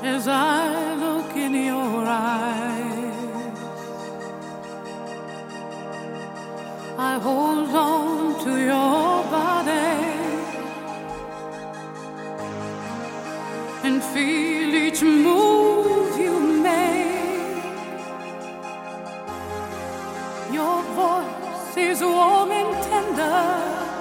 as I look in your eyes. I hold on to your body and feel each move you make. Your voice is warm and tender,